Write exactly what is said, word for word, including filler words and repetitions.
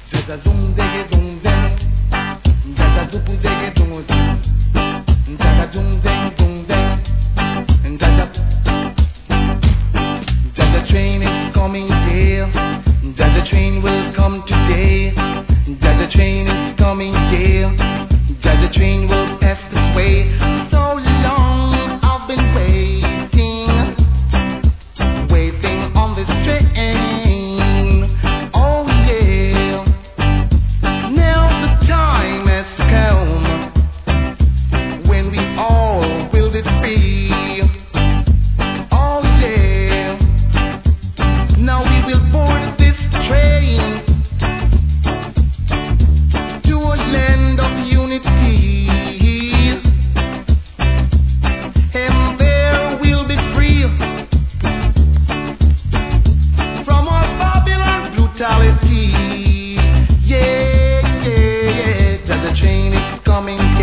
Jaja zoom dege zoom dege, Jaja zupu dege zoom zoom, Jaja zoom dege zoom dege, Jaja. Jaja train is coming here, Jaja train will come today, Jaja train is coming here, Jaja train will pass this way. So long I've been waiting, waiting on this train. Oh yeah, now the time has come when we all will be free. Oh yeah, now we will board this train to a land of unity, and there we'll be free from our Babylon brutality. Yeah, yeah, yeah. That the train is coming.